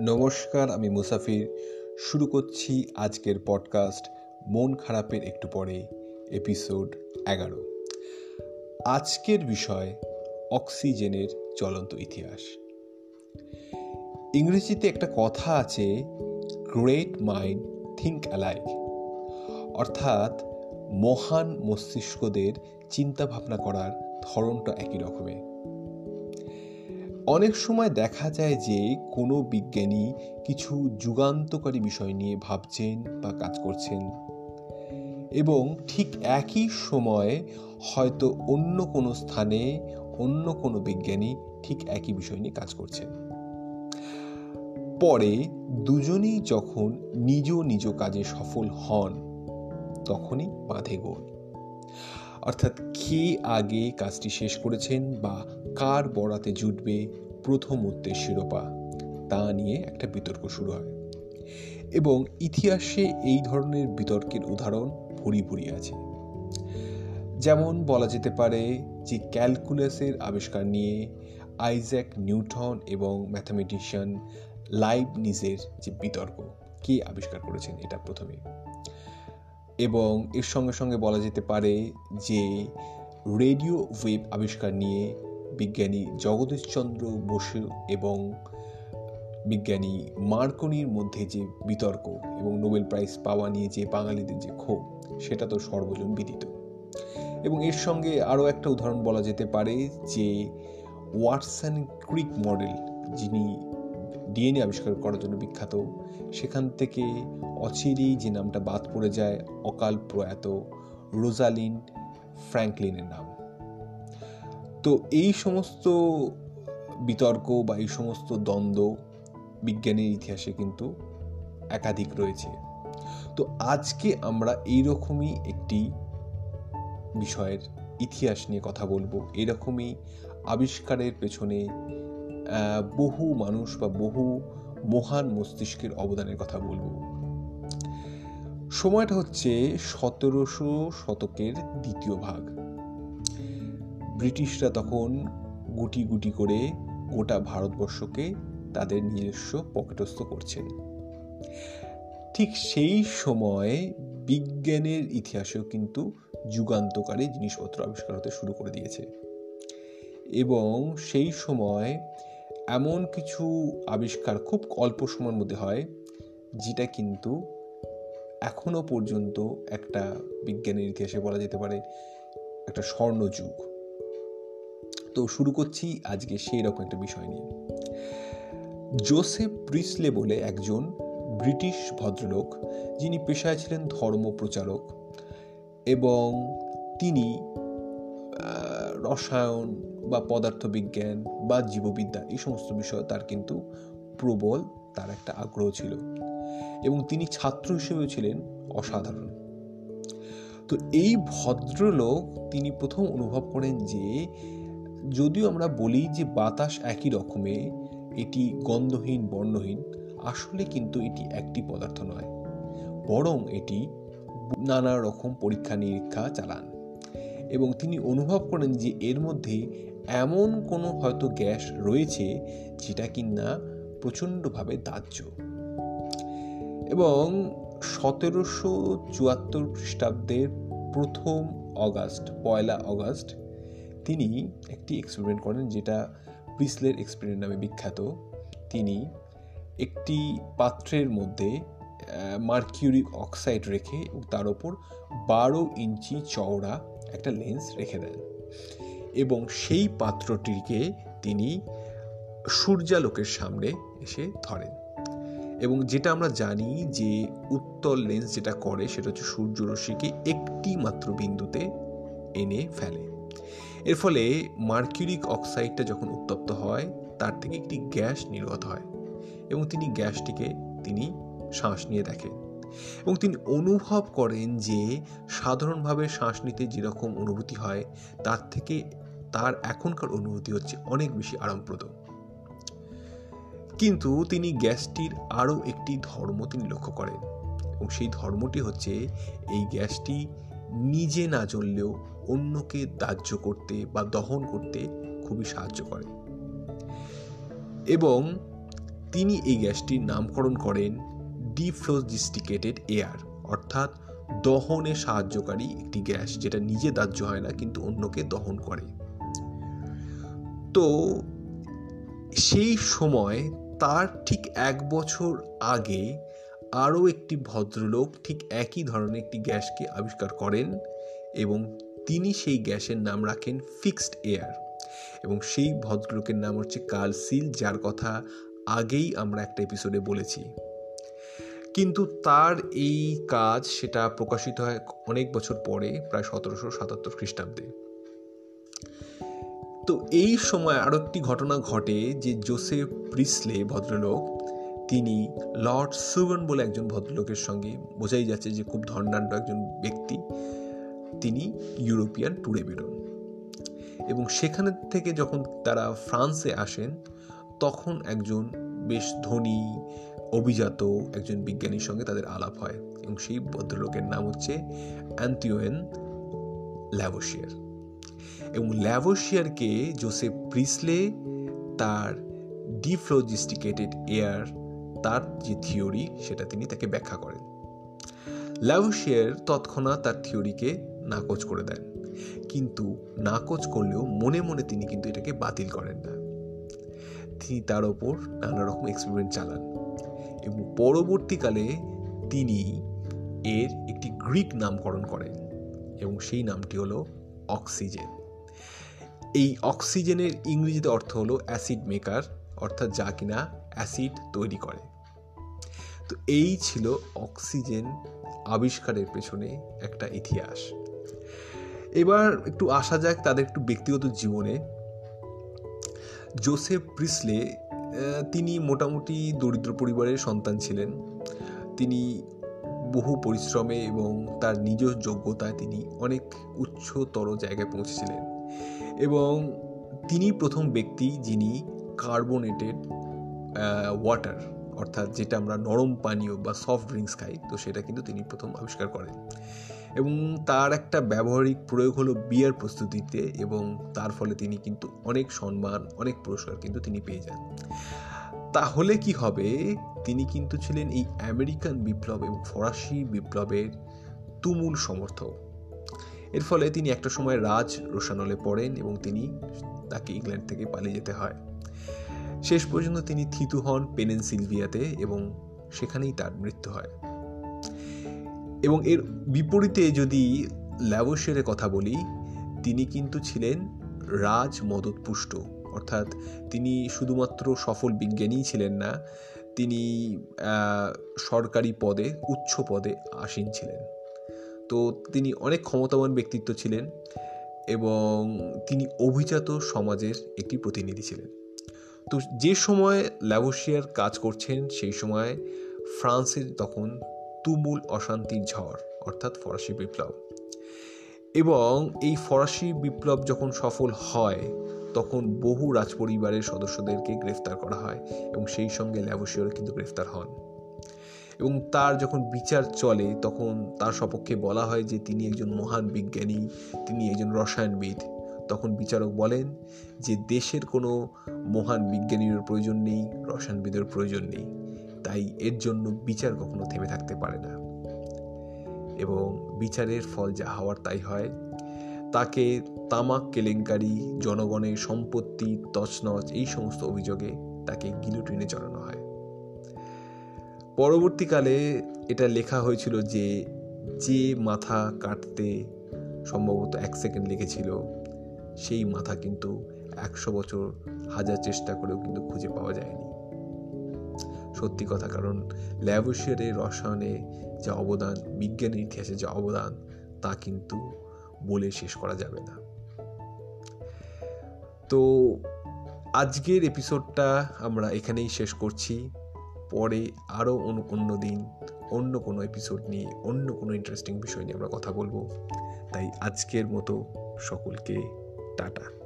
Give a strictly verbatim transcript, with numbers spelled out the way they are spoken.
নমস্কার, আমি মুসাফির। শুরু করছি আজকের পডকাস্ট মন খারাপের একটু পরে, এপিসোড এগারো। আজকের বিষয় অক্সিজেনের জ্বলন্ত ইতিহাস। ইংরেজিতে একটা কথা আছে, গ্রেট মাইন্ড থিঙ্ক অ্যালাইক, অর্থাৎ মহান মস্তিষ্কদের চিন্তা ভাবনা করার ধরনটা একই রকমের। অনেক সময় দেখা যায় যে কোনো বিজ্ঞানী কিছু যুগান্তকারী বিষয় নিয়ে ভাবছেন বা কাজ করছেন, এবং ঠিক একই সময়ে হয়তো অন্য কোনো স্থানে অন্য কোনো বিজ্ঞানী ঠিক একই বিষয় নিয়ে কাজ করছেন। পরে দুজনই যখন নিজ নিজ কাজে সফল হন, তখনই বাঁধে গোল। অর্থাৎ কে আগে কাজটি শেষ করেছেন বা কার বরাতে জুটবে প্রথম উত্তের শিরোপা, তা নিয়ে একটা বিতর্ক শুরু হয়। এবং ইতিহাসে এই ধরনের বিতর্কের উদাহরণ ভুরি ভুরি আছে। যেমন বলা যেতে পারে যে ক্যালকুলাসের আবিষ্কার নিয়ে আইজ্যাক নিউটন এবং ম্যাথামেটিশিয়ান লাইবনিজের যে বিতর্ক, কে আবিষ্কার করেছেন এটা প্রথমে। এবং এর সঙ্গে সঙ্গে বলা যেতে পারে যে রেডিও ওয়েভ আবিষ্কার নিয়ে বিজ্ঞানী জগদীশচন্দ্র বসু এবং বিজ্ঞানী মার্কনির মধ্যে যে বিতর্ক এবং নোবেল প্রাইজ পাওয়া নিয়ে যে বাঙালিদের যে ক্ষোভ, সেটা তো সর্বজন বিদিত। এবং এর সঙ্গে আরও একটা উদাহরণ বলা যেতে পারে যে ওয়াটসন ক্রিক মডেল, যিনি ডিএনএ আবিষ্কার করার জন্য বিখ্যাত, সেখান থেকে অচিরেই যে নামটা বাদ পড়ে যায় অকাল প্রয়াত রোজালিন্ড ফ্র্যাঙ্কলিনের নাম। তো এই সমস্ত বিতর্ক বা এই সমস্ত দ্বন্দ্ব বিজ্ঞানের ইতিহাসে কিন্তু একাধিক রয়েছে। তো আজকে আমরা এইরকমই একটি বিষয়ের ইতিহাস নিয়ে কথা বলবো। এরকমই আবিষ্কারের পেছনে বহু মানুষ বা বহু মহান মস্তিষ্কের অবদানের কথা বলবো। সময়টা হচ্ছে সতেরোশো শতকের দ্বিতীয় ভাগ। ব্রিটিশরা তখন গুটি গুটি করে গোটা ভারতবর্ষকে তাদের নিজস্ব পকেটস্থ করছেন। ঠিক সেই সময় বিজ্ঞানের ইতিহাসেও কিন্তু যুগান্তকারী জিনিসপত্র আবিষ্কার হতে শুরু করে দিয়েছে। এবং সেই সময় এমন কিছু আবিষ্কার খুব অল্প সময়ের মধ্যে হয়, যেটা কিন্তু এখনো পর্যন্ত একটা বিজ্ঞানের ইতিহাসে বলা যেতে পারে একটা স্বর্ণযুগ। তো শুরু করছি আজকে সেই রকম একটা বিষয় নিয়ে। জোসেফ প্রিসলে বলে একজন ব্রিটিশ ভদ্রলোক, যিনি পেশায় ছিলেন ধর্ম প্রচারক, এবং তিনি রসায়ন বা পদার্থবিজ্ঞান বা জীববিদ্যা এই সমস্ত বিষয় তার কিন্তু প্রবল তার একটা আগ্রহ ছিল, এবং তিনি ছাত্র হিসেবেও ছিলেন অসাধারণ। তো এই ভদ্রলোক তিনি প্রথম অনুভব করেন যে যদিও আমরা বলি যে বাতাস একই রকমের, এটি গন্ধহীন বর্ণহীন, আসলে কিন্তু এটি একটি পদার্থ নয়, বরং এটি নানা রকম পরীক্ষা নিরীক্ষা চালান। এবং তিনি অনুভব করেন যে এর মধ্যে এমন কোনো হয়তো গ্যাস রয়েছে যেটা কিনা প্রচণ্ডভাবে দাহ্য। এবং সতেরোশো চুয়াত্তর খ্রিস্টাব্দের প্রথম অগাস্ট পয়লা অগাস্ট তিনি একটি এক্সপেরিমেন্ট করেন, যেটা প্রিসলের এক্সপেরিমেন্ট নামে বিখ্যাত। তিনি একটি পাত্রের মধ্যে মার্কিউরিক অক্সাইড রেখে এবং তার ওপর বারো ইঞ্চি চওড়া একটা লেন্স রেখে দেন, এবং সেই পাত্রটিকে তিনি সূর্যালোকের সামনে এসে ধরেন। এবং যেটা আমরা জানি যে উত্তল লেন্স যেটা করে সেটা হচ্ছে সূর্যরশ্মিকে একটি মাত্র বিন্দুতে এনে ফেলে। এর ফলে মার্কিউরিক অক্সাইডটা যখন উত্তপ্ত হয়, তার থেকে একটি গ্যাস নির্গত হয়, এবং তিনি গ্যাসটিকে তিনি শ্বাস নিয়ে দেখেন, এবং তিনি অনুভব করেন যে সাধারণভাবে শ্বাস নিতে যেরকম অনুভূতি হয়, তার থেকে তার এখনকার অনুভূতি হচ্ছে অনেক বেশি আরামপ্রদ। কিন্তু তিনি গ্যাসটির আরও একটি ধর্ম তিনি লক্ষ্য করেন, এবং সেই ধর্মটি হচ্ছে এই গ্যাসটি নিজে না জ্বললেও অন্যকে দাহ্য করতে বা দহন করতে খুবই সাহায্য করে। এবং তিনি এই গ্যাসটির নামকরণ করেন ডিফ্লোজিস্টিকেটেড এয়ার, অর্থাৎ দহনে সাহায্যকারী একটি গ্যাস, যেটা নিজে দাহ্য হয় না কিন্তু অন্যকে দহন করে। তো সেই সময় তার ঠিক এক বছর আগে আরও একটি ভদ্রলোক ঠিক একই ধরনের একটি গ্যাসকে আবিষ্কার করেন এবং তিনি সেই গ্যাসের নাম রাখেন ফিক্সড এয়ার। এবং সেই ভদ্রলোকের নাম হচ্ছে কার্ল সিল, যার কথা আগেই আমরা একটা এপিসোডে বলেছি। কিন্তু তার এই কাজ সেটা প্রকাশিত হয় অনেক বছর পরে, প্রায় সতেরোশো সাতাত্তর খ্রিস্টাব্দে। তো এই সময় আরও একটি ঘটনা ঘটে যে জোসেফ প্রিসলে ভদ্রলোক, তিনি লর্ড সুগন বলে একজন ভদ্রলোকের সঙ্গে, বোঝাই যাচ্ছে যে খুব ধনাঢ্য একজন ব্যক্তি, তিনি ইউরোপিয়ান ট্যুরে বেরোন এবং সেখানে থেকে যখন তারা ফ্রান্সে আসেন তখন একজন বেশ ধনী অভিজাত একজন বিজ্ঞানীর সঙ্গে তাদের আলাপ হয় এবং সেই ভদ্রলোকের নাম হচ্ছে অ্যান্টোয়েন ল্যাভোসিয়ার। এবং ল্যাভোসিয়ারকে জোসেফ প্রিসলে তার ডিফ্লোজিস্টিকেটেড এয়ার, তার যে থিওরি সেটা তিনি তাকে ব্যাখ্যা করেন। ল্যাভোসিয়ার তৎক্ষণাৎ তার থিওরিকে নাকচ করে দেন, কিন্তু নাকচ করলেও মনে মনে তিনি কিন্তু এটাকে বাতিল করেন না। তিনি তার ওপর নানা রকম এক্সপেরিমেন্ট চালান এবং পরবর্তীকালে তিনি এর একটি গ্রিক নামকরণ করেন এবং সেই নামটি হলো অক্সিজেন। এই অক্সিজেনের ইংরেজিতে অর্থ হলো অ্যাসিড মেকার, অর্থাৎ যা কিনা অ্যাসিড তৈরি করে। তো এই ছিল অক্সিজেন আবিষ্কারের পেছনে একটা ইতিহাস। এবার একটু আসা যাক তাদের একটু ব্যক্তিগত জীবনে। জোসেফ প্রিসলে তিনি মোটামুটি দরিদ্র পরিবারের সন্তান ছিলেন। তিনি বহু পরিশ্রমে এবং তার নিজ যোগ্যতায় তিনি অনেক উচ্চতর জায়গায় পৌঁছেছিলেন এবং তিনি প্রথম ব্যক্তি যিনি কার্বোনেটেড ওয়াটার, অর্থাৎ যেটা আমরা নরম পানীয় বা সফট ড্রিঙ্কস খাই, তো সেটা কিন্তু তিনি প্রথম আবিষ্কার করেন এবং তার একটা ব্যবহারিক প্রয়োগ হলো বিয়ার প্রস্তুতিতে এবং তার ফলে তিনি কিন্তু অনেক সম্মান, অনেক পুরস্কার কিন্তু তিনি পেয়ে যান। তাহলে কি হবে, তিনি কিন্তু ছিলেন এই আমেরিকান বিপ্লব এবং ফরাসি বিপ্লবের তুমুল সমর্থক। এর ফলে তিনি একটা সময় রাজ রোশানলে পড়েন এবং তিনি তাকে ইংল্যান্ড থেকে পালিয়ে যেতে হয়। শেষ পর্যন্ত তিনি থিতু হন পেনিনসিলভিয়াতে এবং সেখানেই তার মৃত্যু হয়। এবং এর বিপরীতে যদি ল্যাভোসিয়ারের কথা বলি, তিনি কিন্তু ছিলেন রাজ মদতপুষ্ট, অর্থাৎ তিনি শুধুমাত্র সফল বিজ্ঞানীই ছিলেন না, তিনি সরকারি পদে, উচ্চ পদে আসীন ছিলেন। তো তিনি অনেক ক্ষমতাবান ব্যক্তিত্ব ছিলেন এবং তিনি অভিজাত সমাজের একটি প্রতিনিধি ছিলেন। তো যে সময় ল্যাভোসিয়ার কাজ করছেন সেই সময় ফ্রান্সের তখন তুমুল অশান্তির ঝড়, অর্থাৎ ফরাসি বিপ্লব। এবং এই ফরাসি বিপ্লব যখন সফল হয় তখন বহু রাজপরিবারের সদস্যদেরকে গ্রেফতার করা হয় এবং সেই সঙ্গে ল্যাভোসিয়ারও কিন্তু গ্রেফতার হন এবং তার যখন বিচার চলে তখন তার সপক্ষে বলা হয় যে তিনি একজন মহান বিজ্ঞানী, তিনি একজন রসায়নবিদ। তখন বিচারক বলেন যে দেশের কোনো মহান বিজ্ঞানীর প্রয়োজন নেই, রসায়নবিদের প্রয়োজন নেই, তাই এর জন্য বিচার কখনো থেমে থাকতে পারে না। এবং বিচারের ফল যা হওয়ার তাই হয়। তাকে তামাক কেলেঙ্কারি, জনগণের সম্পত্তি তছনছ, এই সমস্ত অভিযোগে তাকে গিলোটিনে চড়ানো হয়। পরবর্তীকালে এটা লেখা হয়েছিল যে যে মাথা কাটতে সম্ভবত এক সেকেন্ড লেগেছিল সেই মাথা কিন্তু একশো বছর হাজার চেষ্টা করেও কিন্তু খুঁজে পাওয়া যায়নি। সত্যি কথা, কারণ ল্যাভোসিয়ারের রসায়নে যা অবদান, বিজ্ঞানের ইতিহাসে যা অবদান, তা কিন্তু বলে শেষ করা যাবে না। তো আজকের এপিসোডটা আমরা এখানেই শেষ করছি। পরে আরও অন্য দিন অন্য কোনো এপিসোড নিয়ে, অন্য কোনো ইন্টারেস্টিং বিষয় নিয়ে আমরা কথা বলবো। তাই আজকের মতো সকলকে টাটা।